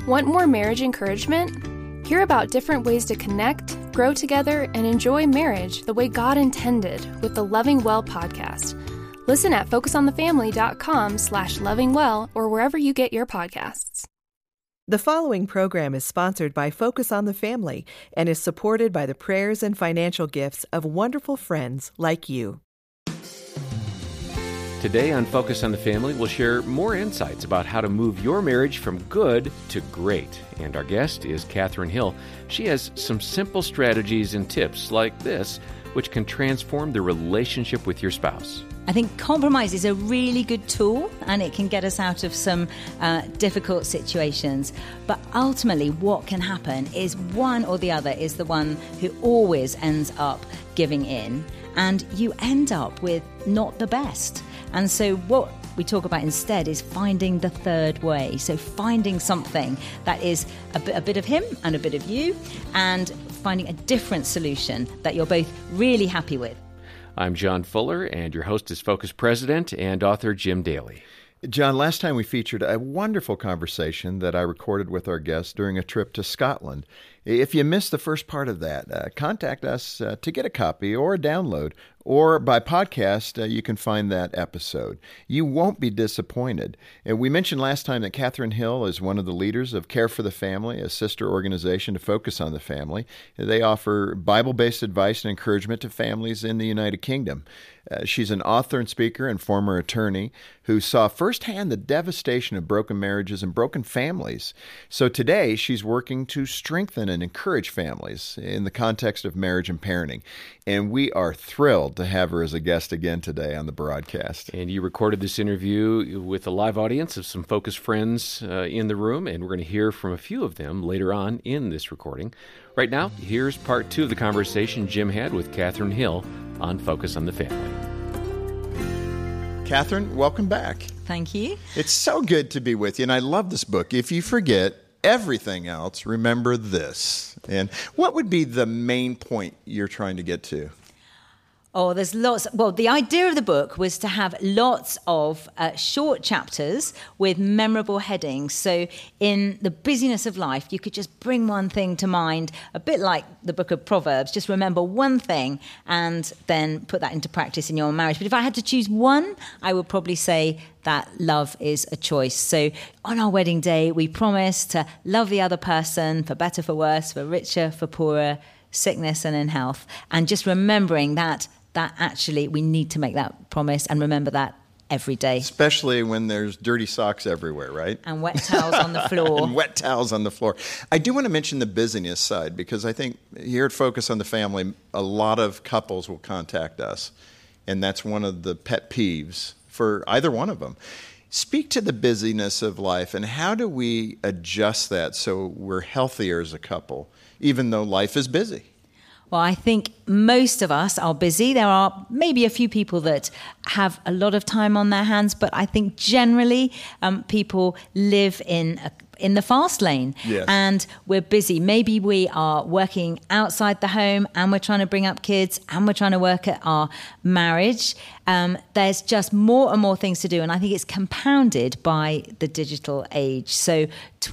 Want more marriage encouragement? Hear about different ways to connect, grow together, and enjoy marriage the way God intended with the Loving Well podcast. Listen at focusonthefamily.com/lovingwell or wherever you get your podcasts. The following program is sponsored by Focus on the Family and is supported by the prayers and financial gifts of wonderful friends like you. Today on Focus on the Family, we'll share more insights about how to move your marriage from good to great. And our guest is Catherine Hill. She has some simple strategies and tips like this, which can transform the relationship with your spouse. I think compromise is a really good tool and it can get us out of some difficult situations. But ultimately what can happen is one or the other is the one who always ends up giving in, and you end up with not the best. And so what we talk about instead is finding the third way. So finding something that is a bit of him and a bit of you, and finding a different solution that you're both really happy with. I'm John Fuller, and your host is Focus President and author Jim Daly. John, last time we featured a wonderful conversation that I recorded with our guest during a trip to Scotland. If you missed the first part of that, contact us to get a copy or a download, or by podcast, you can find that episode. You won't be disappointed. We mentioned last time that Catherine Hill is one of the leaders of Care for the Family, a sister organization to Focus on the Family. They offer Bible-based advice and encouragement to families in the United Kingdom. She's an author and speaker and former attorney who saw firsthand the devastation of broken marriages and broken families. So today, she's working to strengthen and encourage families in the context of marriage and parenting. And we are thrilled to have her as a guest again today on the broadcast. And you recorded this interview with a live audience of some Focus friends in the room, and we're going to hear from a few of them later on in this recording. Right now, here's part 2 of the conversation Jim had with Catherine Hill on Focus on the Family. Catherine, welcome back. Thank you. It's so good to be with you, and I love this book. If you forget everything else, remember this. And what would be the main point you're trying to get to? Oh, there's lots. Well, the idea of the book was to have lots of short chapters with memorable headings. So in the busyness of life, you could just bring one thing to mind, a bit like the book of Proverbs. Just remember one thing and then put that into practice in your marriage. But if I had to choose one, I would probably say that love is a choice. So on our wedding day, we promise to love the other person for better, for worse, for richer, for poorer, sickness and in health. And just remembering that actually we need to make that promise and remember that every day. Especially when there's dirty socks everywhere, right? And wet towels on the floor. And wet towels on the floor. I do want to mention the busyness side because I think here at Focus on the Family, a lot of couples will contact us. And that's one of the pet peeves for either one of them. Speak to the busyness of life and how do we adjust that so we're healthier as a couple, even though life is busy? Well, I think most of us are busy. There are maybe a few people that have a lot of time on their hands, but I think generally people live in the fast lane. Yes. And we're busy. Maybe we are working outside the home and we're trying to bring up kids and we're trying to work at our marriage. There's just more and more things to do. And I think it's compounded by the digital age. So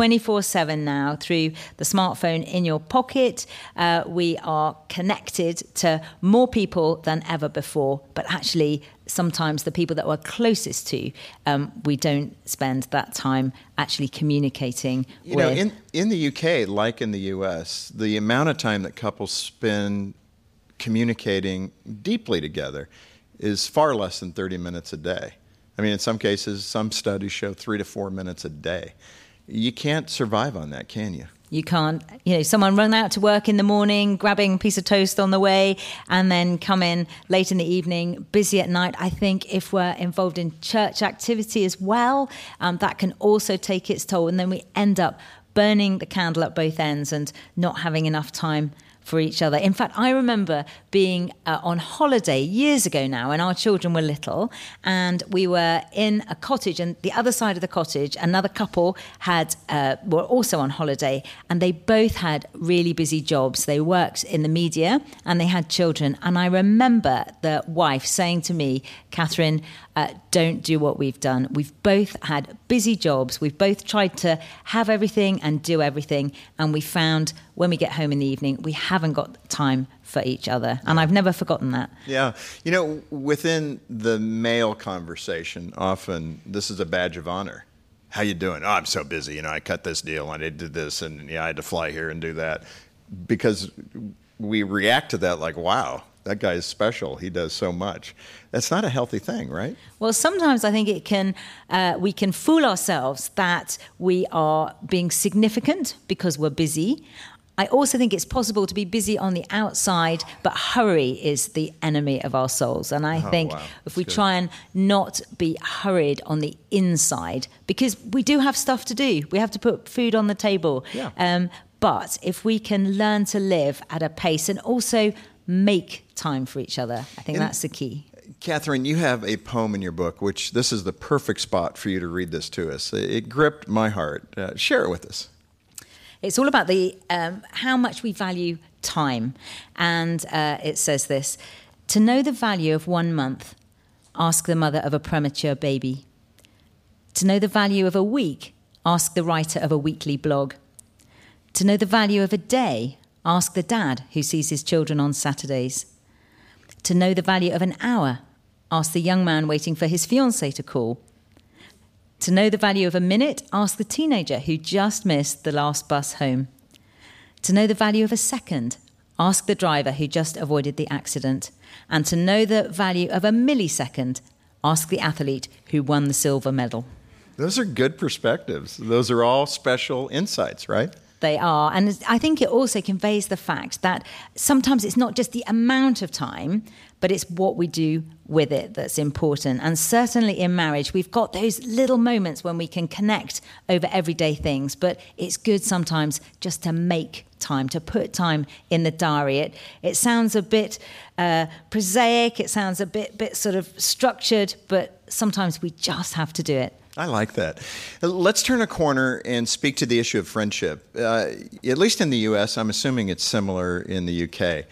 24/7 now through the smartphone in your pocket, we are connected to more people than ever before. But actually, sometimes the people that we're closest to, we don't spend that time actually communicating with. You know, in the UK, like in the US, the amount of time that couples spend communicating deeply together is far less than 30 minutes a day. I mean, in some cases, some studies show 3 to 4 minutes a day. You can't survive on that, can you? You can't, someone run out to work in the morning, grabbing a piece of toast on the way, and then come in late in the evening, busy at night. I think if we're involved in church activity as well, that can also take its toll. And then we end up burning the candle at both ends and not having enough time for each other. In fact, I remember being on holiday years ago now, when our children were little, and we were in a cottage, and the other side of the cottage, another couple were also on holiday, and they both had really busy jobs. They worked in the media, and they had children. And I remember the wife saying to me, Catherine, don't do what we've done. We've both had busy jobs. We've both tried to have everything and do everything. And we found when we get home in the evening, we haven't got time for each other. And I've never forgotten that. Yeah. You know, within the male conversation, often this is a badge of honor. How you doing? Oh, I'm so busy. You know, I cut this deal and I did this and I had to fly here and do that. Because we react to that like, wow, that guy is special. He does so much. That's not a healthy thing, right? Well, sometimes I think we can fool ourselves that we are being significant because we're busy. I also think it's possible to be busy on the outside, but hurry is the enemy of our souls. And I think if we try and not be hurried on the inside, because we do have stuff to do. We have to put food on the table. Yeah. But if we can learn to live at a pace and also make time for each other, I think that's the key. Catherine, you have a poem in your book, which this is the perfect spot for you to read this to us. It gripped my heart. Share it with us. It's all about the how much we value time. And it says this: to know the value of 1 month, ask the mother of a premature baby. To know the value of a week, ask the writer of a weekly blog. To know the value of a day, ask the dad who sees his children on Saturdays. To know the value of an hour, ask the young man waiting for his fiancée to call. To know the value of a minute, ask the teenager who just missed the last bus home. To know the value of a second, ask the driver who just avoided the accident. And to know the value of a millisecond, ask the athlete who won the silver medal. Those are good perspectives. Those are all special insights, right? They are. And I think it also conveys the fact that sometimes it's not just the amount of time, but it's what we do with it that's important. And certainly in marriage, we've got those little moments when we can connect over everyday things. But it's good sometimes just to make time, to put time in the diary. It sounds a bit prosaic. It sounds a bit sort of structured, but sometimes we just have to do it. I like that. Let's turn a corner and speak to the issue of friendship. At least in the U.S., I'm assuming it's similar in the U.K.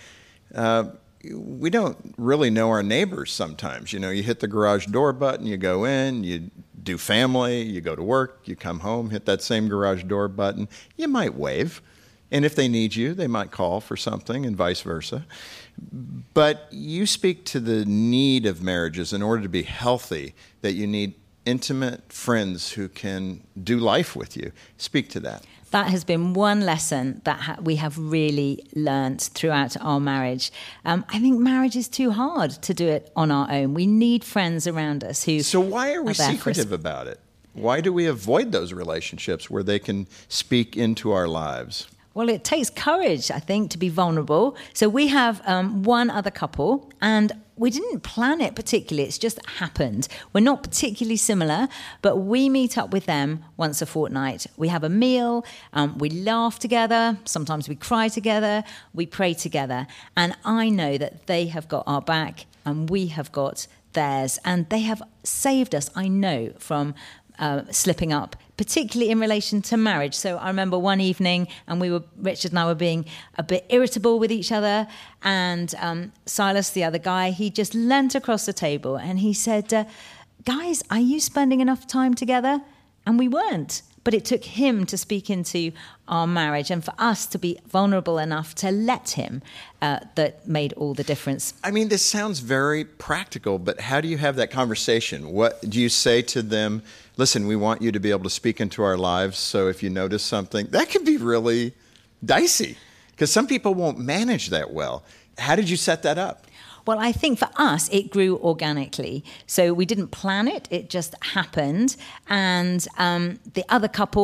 We don't really know our neighbors sometimes. You know, you hit the garage door button, you go in, you do family, you go to work, you come home, hit that same garage door button. You might wave. And if they need you, they might call for something and vice versa. But you speak to the need of marriages in order to be healthy, that you need intimate friends who can do life with you. Speak to that. That has been one lesson that we have really learnt throughout our marriage. I think marriage is too hard to do it on our own. We need friends around us who. So why are we secretive about it? Why do we avoid those relationships where they can speak into our lives? Well, it takes courage, I think, to be vulnerable. So we have one other couple, and we didn't plan it particularly. It's just happened. We're not particularly similar, but we meet up with them once a fortnight. We have a meal, we laugh together, sometimes we cry together, we pray together. And I know that they have got our back and we have got theirs. And they have saved us, I know, from slipping up, particularly in relation to marriage. So I remember one evening, and Richard and I were being a bit irritable with each other, and Silas, the other guy, he just leant across the table and he said, guys, are you spending enough time together? And we weren't. But it took him to speak into our marriage and for us to be vulnerable enough to let him, that made all the difference. I mean, this sounds very practical, but how do you have that conversation? What do you say to them? Listen, we want you to be able to speak into our lives, so if you notice something, that can be really dicey because some people won't manage that well. How did you set that up? Well, I think for us, it grew organically. So we didn't plan it. It just happened. And the other couple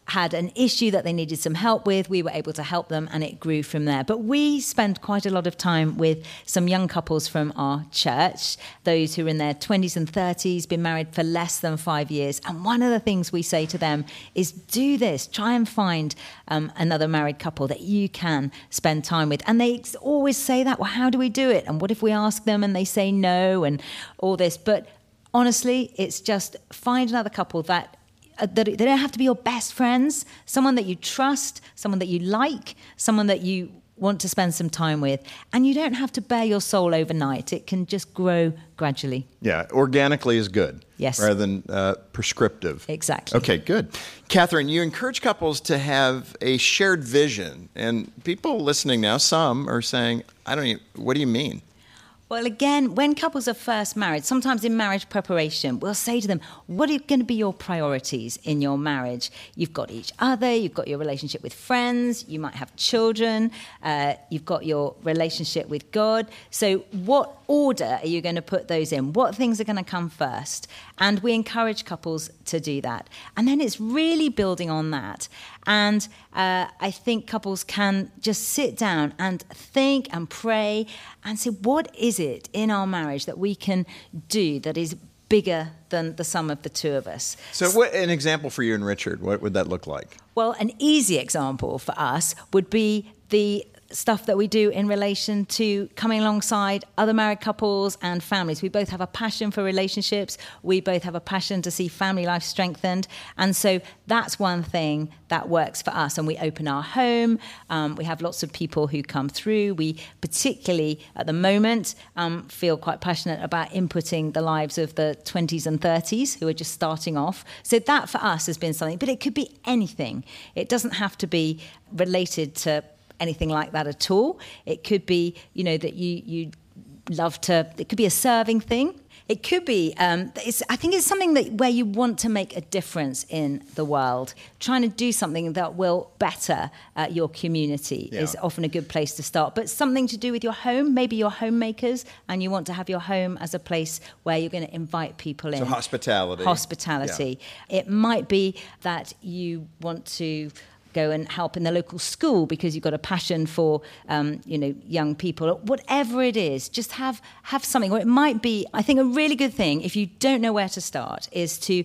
had an issue that they needed some help with. We were able to help them, and it grew from there. But we spend quite a lot of time with some young couples from our church, those who are in their 20s and 30s, been married for less than 5 years. And one of the things we say to them is, do this. Try and find another married couple that you can spend time with. And they always say that, well, how do we do it? And what if we ask them and they say no and all this? But honestly, it's just find another couple that they don't have to be your best friends, someone that you trust, someone that you like, someone that you want to spend some time with. And you don't have to bare your soul overnight. It can just grow gradually. Yeah, organically is good. Yes. Rather than prescriptive. Exactly. Okay, good. Catherine, you encourage couples to have a shared vision. And people listening now, some are saying, what do you mean? Well, again, when couples are first married, sometimes in marriage preparation, we'll say to them, what are going to be your priorities in your marriage? You've got each other, you've got your relationship with friends, you might have children, you've got your relationship with God. So what order are you going to put those in? What things are going to come first? And we encourage couples to do that. And then it's really building on that. And I think couples can just sit down and think and pray and say, what is it in our marriage that we can do that is bigger than the sum of the two of us? So what an example for you and Richard, what would that look like? Well, an easy example for us would be the stuff that we do in relation to coming alongside other married couples and families. We both have a passion for relationships. We both have a passion to see family life strengthened. And so that's one thing that works for us. And we open our home. We have lots of people who come through. We particularly, at the moment, feel quite passionate about inputting the lives of the 20s and 30s who are just starting off. So that for us has been something. But it could be anything. It doesn't have to be related to anything like that at all. It could be, that you love to, it could be a serving thing. It could be, I think it's something where you want to make a difference in the world. Trying to do something that will better your community is often a good place to start. But something to do with your home, maybe you're homemakers and you want to have your home as a place where you're going to invite people in. So hospitality. Yeah. It might be that you want to go and help in the local school because you've got a passion for, young people. Whatever it is, just have something. Or it might be, I think a really good thing, if you don't know where to start, is to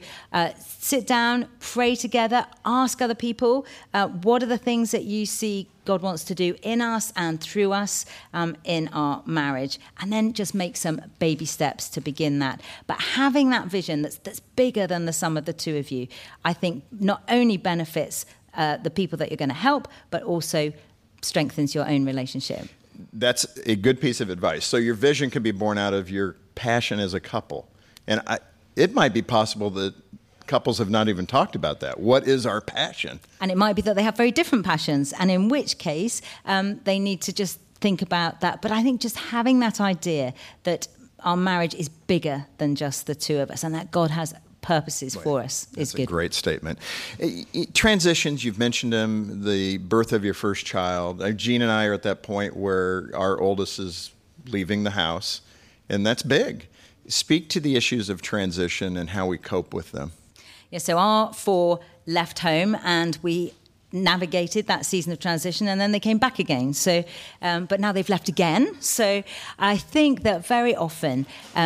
sit down, pray together, ask other people, what are the things that you see God wants to do in us and through us in our marriage, and then just make some baby steps to begin that. But having that vision that's bigger than the sum of the two of you, I think not only benefits the people that you're going to help, but also strengthens your own relationship. That's a good piece of advice. So your vision can be born out of your passion as a couple. And it might be possible that couples have not even talked about that. What is our passion? And it might be that they have very different passions, and in which case they need to just think about that. But I think just having that idea that our marriage is bigger than just the two of us and that God has purposes for us is good. That's a great statement. Transitions, you've mentioned them, the birth of your first child. Jean and I are at that point where our oldest is leaving the house, and that's big. Speak to the issues of transition and how we cope with them. Yeah, so our four left home and we navigated that season of transition, and then they came back again. So, but now they've left again. So I think that very often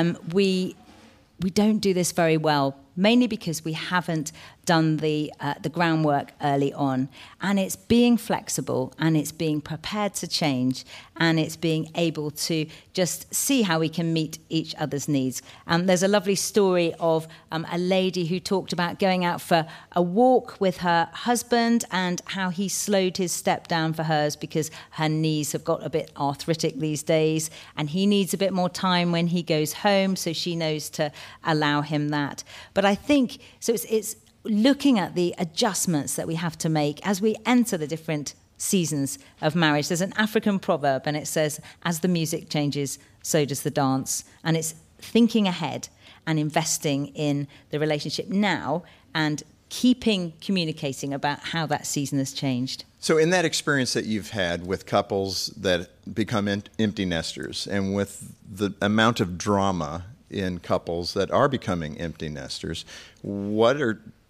we don't do this very well, mainly because we haven't done the groundwork early on. And it's being flexible, and it's being prepared to change, and it's being able to just see how we can meet each other's needs. There's a lovely story of a lady who talked about going out for a walk with her husband and how he slowed his step down for hers because her knees have got a bit arthritic these days, and he needs a bit more time when he goes home, so she knows to allow him that. But I think, so it's looking at the adjustments that we have to make as we enter the different seasons of marriage. There's an African proverb, and it says, as the music changes, so does the dance. And it's thinking ahead and investing in the relationship now and communicating about how that season has changed. So in that experience that you've had with couples that become empty nesters, and with the amount of drama in couples that are becoming empty nesters, what are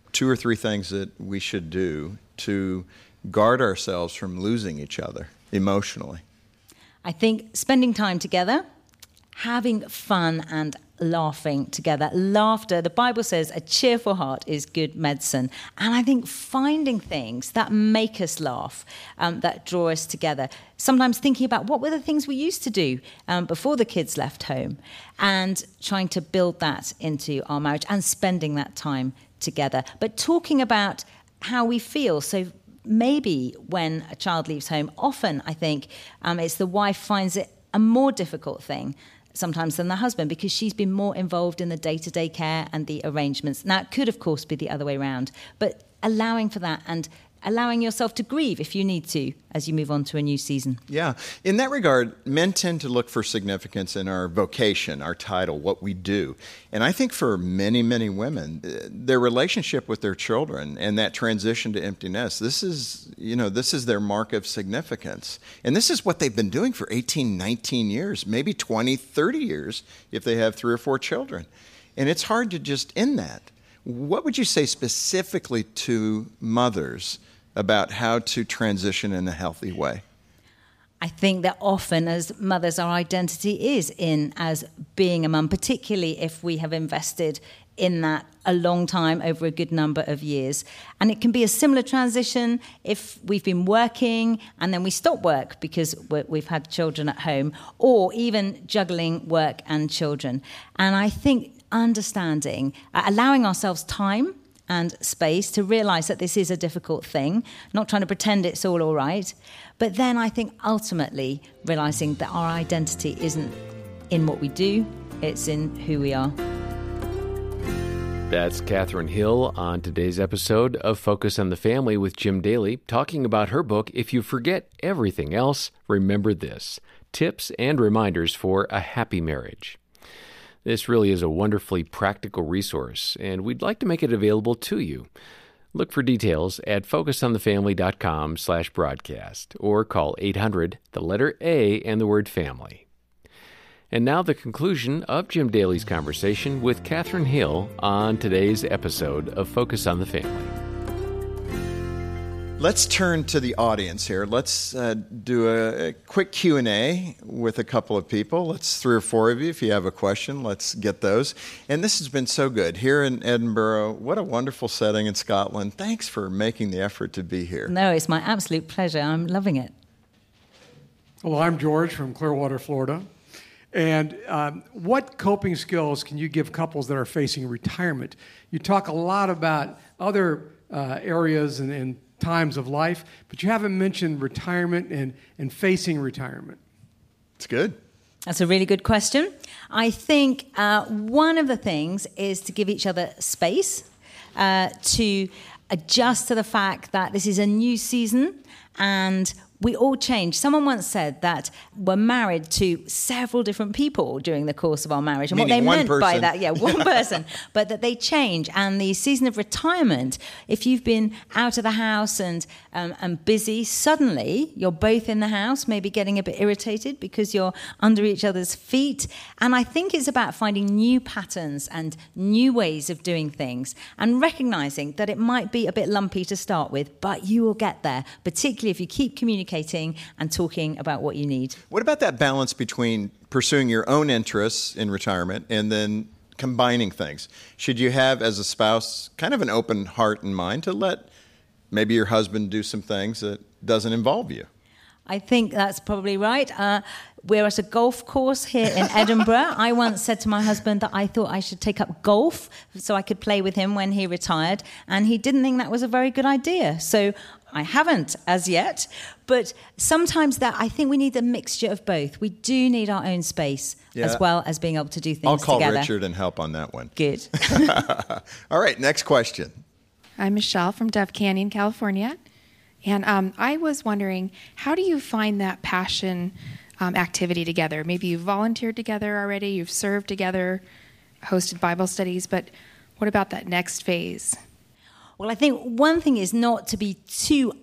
2 or 3 things that we should do to guard ourselves from losing each other emotionally? I think spending time together, having fun and laughing together. Laughter, the Bible says, a cheerful heart is good medicine. And I think finding things that make us laugh, that draw us together. Sometimes thinking about what were the things we used to do before the kids left home, and trying to build that into our marriage and spending that time together. But talking about how we feel. So maybe when a child leaves home, often I think it's the wife finds it a more difficult thing sometimes than the husband, because she's been more involved in the day-to-day care and the arrangements. Now, it could, of course, be the other way around, but allowing for that and allowing yourself to grieve if you need to as you move on to a new season. Yeah. In that regard, men tend to look for significance in our vocation, our title, what we do. And I think for many, many women, their relationship with their children and that transition to empty nest, this is their mark of significance. And this is what they've been doing for 18, 19 years, maybe 20, 30 years if they have 3 or 4 children. And it's hard to just end that. What would you say specifically to mothers about how to transition in a healthy way? I think that often as mothers, our identity is in as being a mum, particularly if we have invested in that a long time, over a good number of years. And it can be a similar transition if we've been working and then we stop work because we've had children at home, or even juggling work and children. And I think understanding, allowing ourselves time and space to realize that this is a difficult thing, not trying to pretend it's all right. But then I think ultimately realizing that our identity isn't in what we do, it's in who we are. That's Catherine Hill on today's episode of Focus on the Family with Jim Daly, talking about her book, If You Forget Everything Else, Remember This: Tips and Reminders for a Happy Marriage. This really is a wonderfully practical resource, and we'd like to make it available to you. Look for details at focusonthefamily.com/broadcast or call 800, the letter A and the word family. And now the conclusion of Jim Daly's conversation with Catherine Hill on today's episode of Focus on the Family. Let's turn to the audience here. Let's do a quick Q&A with a couple of people. Let's 3 or 4 of you. If you have a question, let's get those. And this has been so good. Here in Edinburgh, what a wonderful setting in Scotland. Thanks for making the effort to be here. No, it's my absolute pleasure. I'm loving it. Well, I'm George from Clearwater, Florida. And what coping skills can you give couples that are facing retirement? You talk a lot about other areas and times of life, but you haven't mentioned retirement and facing retirement. It's good. That's a really good question. I think one of the things is to give each other space to adjust to the fact that this is a new season and we all change. Someone once said that we're married to several different people during the course of our marriage. And meaning what they meant person. by that, one person, but that they change. And the season of retirement, if you've been out of the house and busy, suddenly you're both in the house, maybe getting a bit irritated because you're under each other's feet. And I think it's about finding new patterns and new ways of doing things and recognizing that it might be a bit lumpy to start with, but you will get there, particularly if you keep communicating and talking about what you need. What about that balance between pursuing your own interests in retirement and then combining things? Should you have, as a spouse, kind of an open heart and mind to let maybe your husband do some things that doesn't involve you? I think that's probably right. We're at a golf course here in Edinburgh. I once said to my husband that I thought I should take up golf so I could play with him when he retired, and he didn't think that was a very good idea. So I haven't as yet, but sometimes I think we need a mixture of both. We do need our own space as well as being able to do things I'll call together. Richard and help on that one. Good. All right, next question. I'm Michelle from Dove Canyon, California. And I was wondering, how do you find that passion activity together? Maybe you've volunteered together already, you've served together, hosted Bible studies, but what about that next phase? Well, I think one thing is not to be too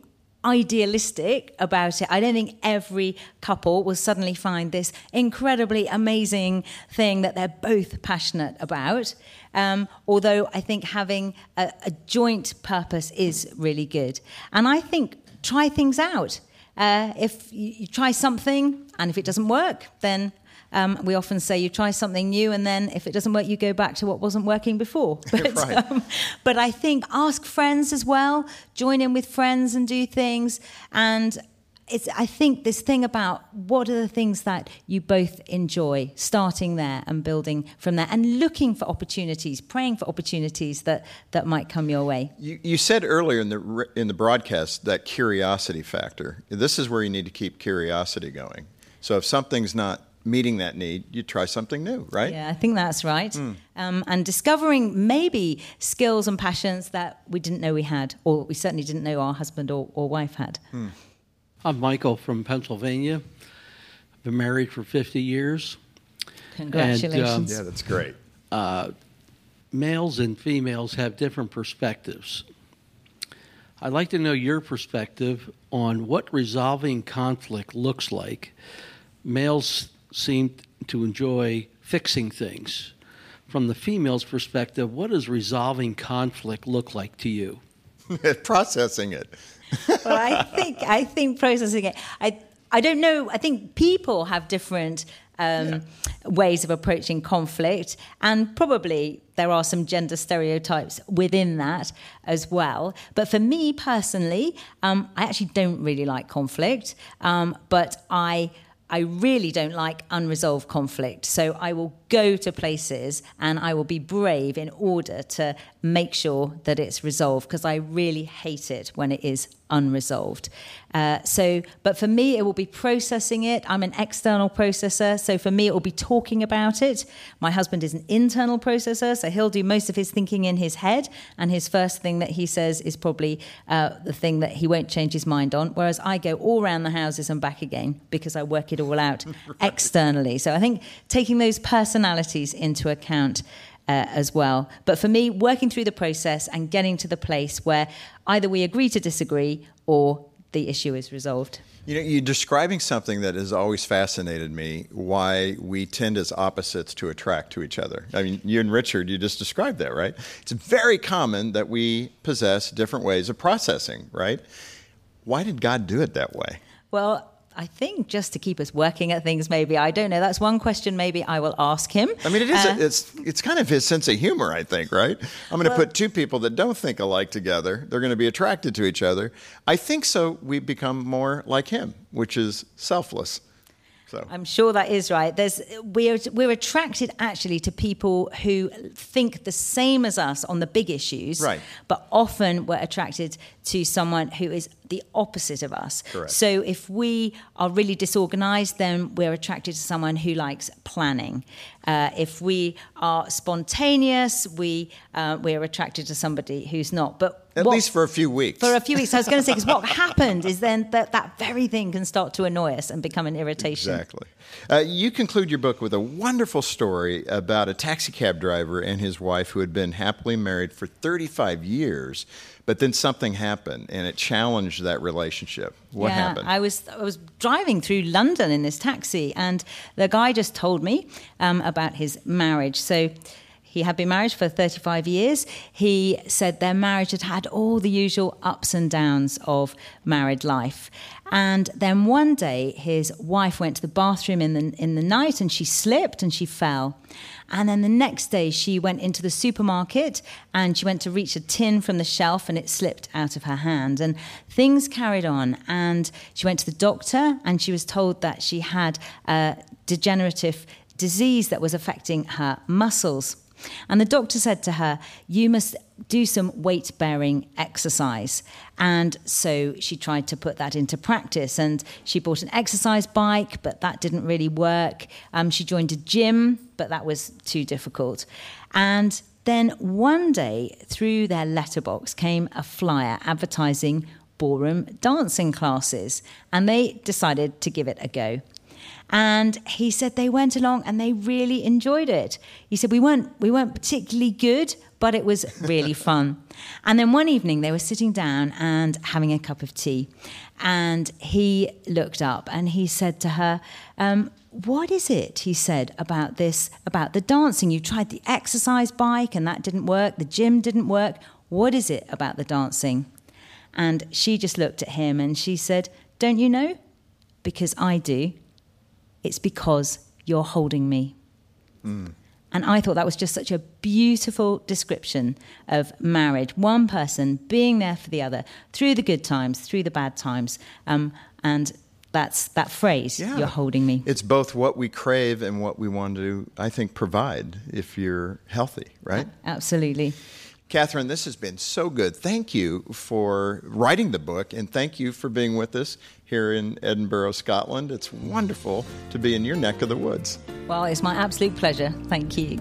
idealistic about it. I don't think every couple will suddenly find this incredibly amazing thing that they're both passionate about. Although I think having a joint purpose is really good. And I think try things out. If you try something and if it doesn't work, then we often say you try something new, and then if it doesn't work, you go back to what wasn't working before. But, right. But I think ask friends as well, join in with friends and do things. And I think this thing about what are the things that you both enjoy, starting there and building from there and looking for opportunities, praying for opportunities that might come your way. You said earlier in the broadcast that curiosity factor. This is where you need to keep curiosity going. So if something's not meeting that need, you try something new, right? Yeah, I think that's right. And discovering maybe skills and passions that we didn't know we had, or we certainly didn't know our husband or wife had. I'm Michael from Pennsylvania. I've been married for 50 years. Congratulations. Yeah, that's great. Males and females have different perspectives. I'd like to know your perspective on what resolving conflict looks like. Males seem to enjoy fixing things. From the female's perspective, what does resolving conflict look like to you? Processing it. Well, I think processing it. I don't know. I think people have different ways of approaching conflict, and probably there are some gender stereotypes within that as well. But for me personally, I actually don't really like conflict, but I really don't like unresolved conflict. So I will go to places and I will be brave in order to make sure that it's resolved, because I really hate it when it is unresolved. But for me, it will be processing it. I'm an external processor, so for me, it will be talking about it. My husband is an internal processor, so he'll do most of his thinking in his head, and his first thing that he says is probably the thing that he won't change his mind on, whereas I go all around the houses and back again because I work it all out externally. So I think taking those personalities into account as well. But for me, working through the process and getting to the place where either we agree to disagree or the issue is resolved. You know, you're describing something that has always fascinated me, why we tend as opposites to attract to each other. I mean, you and Richard, you just described that, right? It's very common that we possess different ways of processing, right? Why did God do it that way? Well, I think just to keep us working at things, maybe. I don't know. That's one question maybe I will ask him. I mean, it is. It's kind of his sense of humor, I think, right? I'm going to put two people that don't think alike together. They're going to be attracted to each other. I think so we become more like him, which is selfless. So I'm sure that is right. We're attracted actually to people who think the same as us on the big issues, right. But often we're attracted to someone who is the opposite of us. Correct. So if we are really disorganized, then we're attracted to someone who likes planning. If we are spontaneous, we're attracted to somebody who's not. But at least for a few weeks. For a few weeks. I was going to say, because what happened is then that very thing can start to annoy us and become an irritation. Exactly. You conclude your book with a wonderful story about a taxi cab driver and his wife who had been happily married for 35 years, but then something happened and it challenged that relationship. What happened? I was driving through London in this taxi, and the guy just told me about his marriage. So he had been married for 35 years. He said their marriage had had all the usual ups and downs of married life. And then one day, his wife went to the bathroom in the night, and she slipped and she fell. And then the next day, she went into the supermarket and she went to reach a tin from the shelf, and it slipped out of her hand. And things carried on. And she went to the doctor, and she was told that she had a degenerative disease that was affecting her muscles. And the doctor said to her, you must do some weight-bearing exercise. And so she tried to put that into practice, and she bought an exercise bike, but that didn't really work. She joined a gym, but that was too difficult. And then one day, through their letterbox came a flyer advertising ballroom dancing classes, and they decided to give it a go. And he said they went along and they really enjoyed it. He said, we weren't particularly good, but it was really fun. And then one evening they were sitting down and having a cup of tea. And he looked up and he said to her, what is it, he said, about the dancing? You tried the exercise bike and that didn't work. The gym didn't work. What is it about the dancing? And she just looked at him and she said, don't you know? Because I do. It's because you're holding me. Mm. And I thought that was just such a beautiful description of marriage. One person being there for the other through the good times, through the bad times. And that's that phrase, you're holding me. It's both what we crave and what we want to, I think, provide if you're healthy, right? Absolutely. Catherine, this has been so good. Thank you for writing the book, and thank you for being with us here in Edinburgh, Scotland. It's wonderful to be in your neck of the woods. Well, it's my absolute pleasure. Thank you.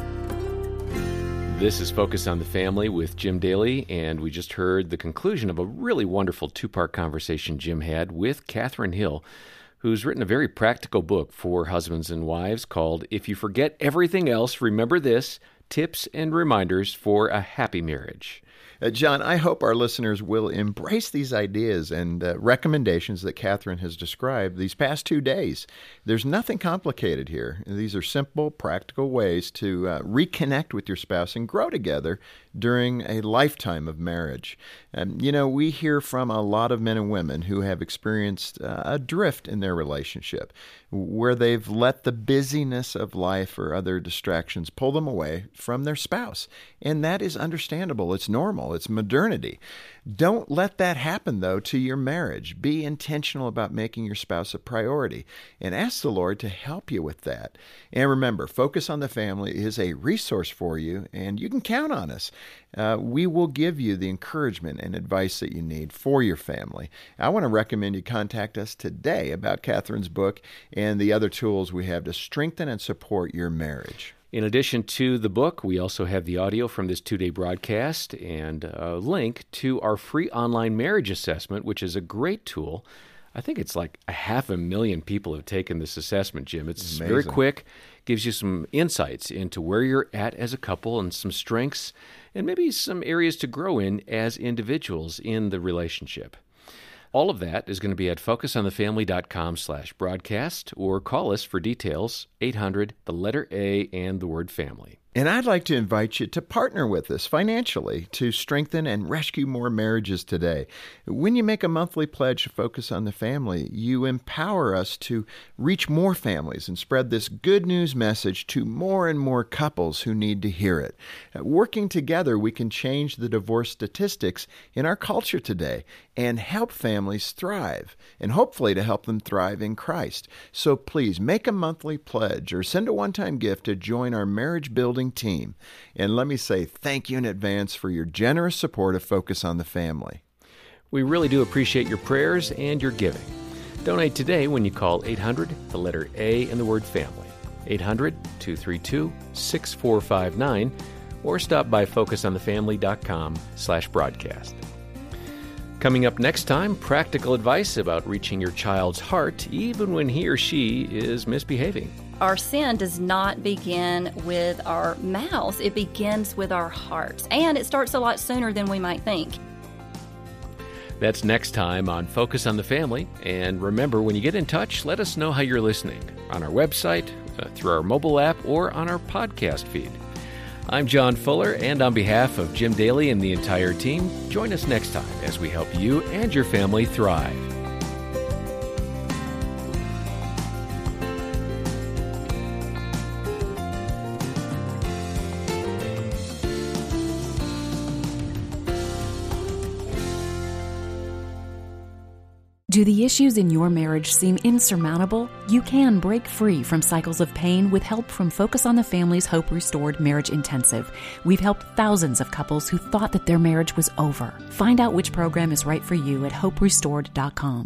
This is Focus on the Family with Jim Daly, and we just heard the conclusion of a really wonderful two-part conversation Jim had with Catherine Hill, who's written a very practical book for husbands and wives called If You Forget Everything Else, Remember This: Tips and Reminders for a Happy Marriage. John, I hope our listeners will embrace these ideas and recommendations that Catherine has described these past 2 days. There's nothing complicated here. These are simple, practical ways to reconnect with your spouse and grow together during a lifetime of marriage. We hear from a lot of men and women who have experienced a drift in their relationship, where they've let the busyness of life or other distractions pull them away from their spouse. And that is understandable. It's normal. It's modernity. Don't let that happen, though, to your marriage. Be intentional about making your spouse a priority and ask the Lord to help you with that. And remember, Focus on the Family is a resource for you, and you can count on us. We will give you the encouragement and advice that you need for your family. I want to recommend you contact us today about Catherine's book and the other tools we have to strengthen and support your marriage. In addition to the book, we also have the audio from this 2-day broadcast and a link to our free online marriage assessment, which is a great tool. I think it's like 500,000 people have taken this assessment, Jim. It's amazing. Very quick, gives you some insights into where you're at as a couple and some strengths and maybe some areas to grow in as individuals in the relationship. All of that is going to be at focusonthefamily.com/broadcast or call us for details, 800, the letter A, and the word family. And I'd like to invite you to partner with us financially to strengthen and rescue more marriages today. When you make a monthly pledge to Focus on the Family, you empower us to reach more families and spread this good news message to more and more couples who need to hear it. Working together, we can change the divorce statistics in our culture today and help families thrive, and hopefully to help them thrive in Christ. So please make a monthly pledge or send a one-time gift to join our marriage building team. And let me say thank you in advance for your generous support of Focus on the Family. We really do appreciate your prayers and your giving. Donate today when you call 800, the letter A, and the word family, 800-232-6459, or stop by focusonthefamily.com/broadcast. Coming up next time, practical advice about reaching your child's heart even when he or she is misbehaving. Our sin does not begin with our mouths. It begins with our hearts. And it starts a lot sooner than we might think. That's next time on Focus on the Family. And remember, when you get in touch, let us know how you're listening on our website, through our mobile app, or on our podcast feed. I'm John Fuller, and on behalf of Jim Daly and the entire team, join us next time as we help you and your family thrive. Do the issues in your marriage seem insurmountable? You can break free from cycles of pain with help from Focus on the Family's Hope Restored Marriage Intensive. We've helped thousands of couples who thought that their marriage was over. Find out which program is right for you at hoperestored.com.